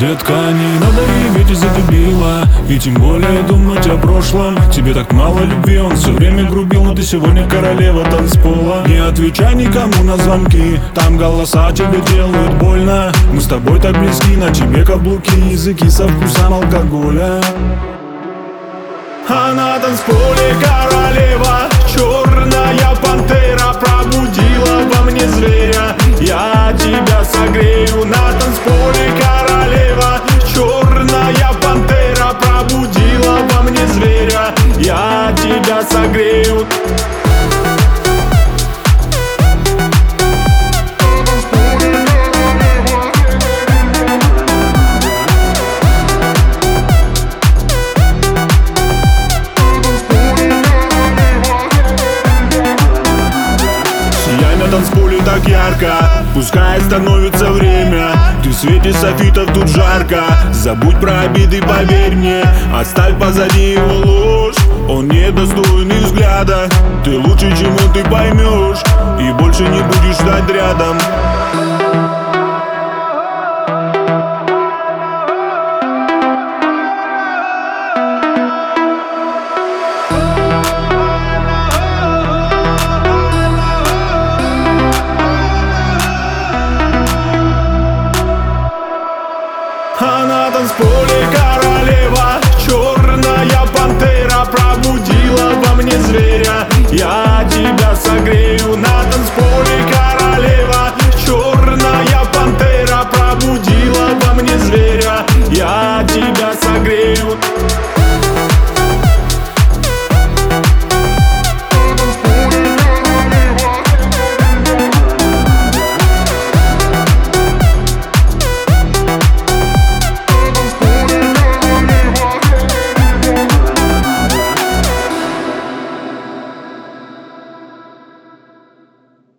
Детка, не надо реветь из-за дебила, и тем более думать о прошлом. Тебе так мало любви, он все время грубил, но ты сегодня королева танцпола. Не отвечай никому на звонки, там голоса тебе делают больно. Мы с тобой так близки, на тебе каблуки, языки со вкусом алкоголя. А на танцполе королева, черная пантера пробудила во мне зверя. Я тебя согрею. На танцполе королева, черная пантера пробудила во мне зверя. Я тебя согрею. На танцполе так ярко, пускай становится время. Ты в свете софитов, тут жарко. Забудь про обиды, поверь мне. Оставь позади его ложь, он недостойный взгляда. Ты лучше, чем он, ты поймешь, и больше не будешь ждать рядом. А на танцполе королева, черная пантера пробудила во мне зверя. Я тебя согрею.